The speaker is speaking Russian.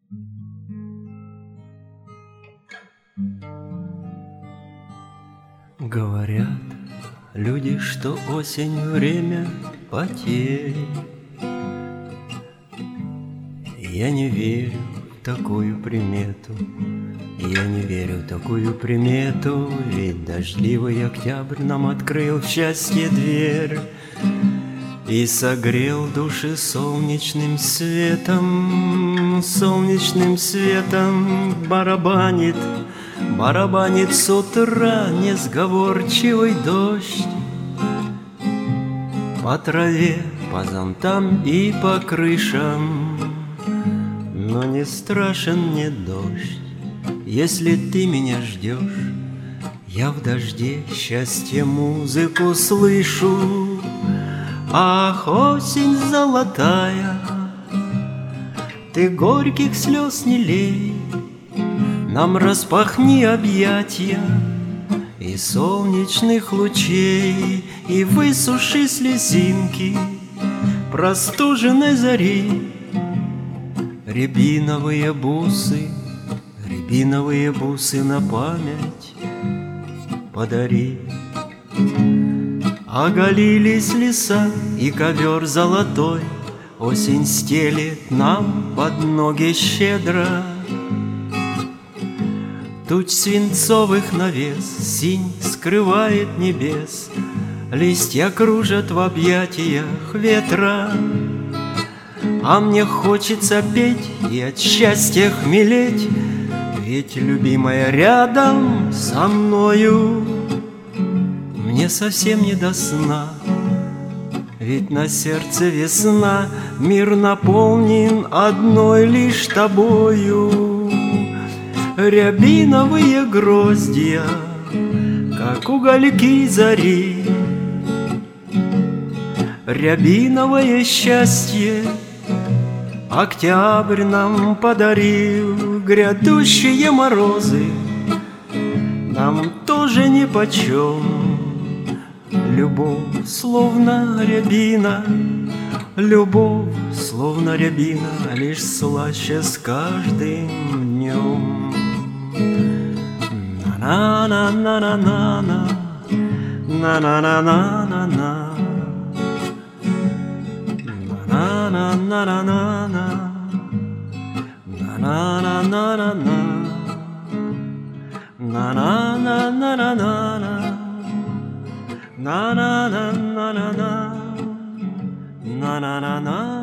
Говорят люди, что осень — время потерь. Я не верю в такую примету, я не верю в такую примету, ведь дождливый октябрь нам открыл в счастье дверь и согрел души солнечным светом. Солнечным светом барабанит с утра несговорчивый дождь по траве, по зонтам и по крышам. Но не страшен мне дождь, если ты меня ждешь. Я в дожде счастье музыку слышу. Ах, осень золотая, ты горьких слез не лей, нам распахни объятия и солнечных лучей, и высуши слезинки простуженной зари. Рябиновые бусы на память подари. Оголились леса, и ковер золотой осень стелит нам под ноги щедро. Туч свинцовых навес синь скрывает небес, листья кружат в объятиях ветра. А мне хочется петь и от счастья хмелеть, ведь любимая рядом со мною. Мне совсем не до сна, ведь на сердце весна, мир наполнен одной лишь тобою. Рябиновые гроздья, как угольки зари, рябиновое счастье октябрь нам подарил. Грядущие морозы нам тоже нипочем. Любовь словно рябина, любовь словно рябина, лишь слаще с каждым днем. На-на-на-на-на-на, на-на-на-на-на-на, на-на-на-на-на-на, на-на-на-на-на-на, на-на-на-на-на-на, na na na na na na na na na na.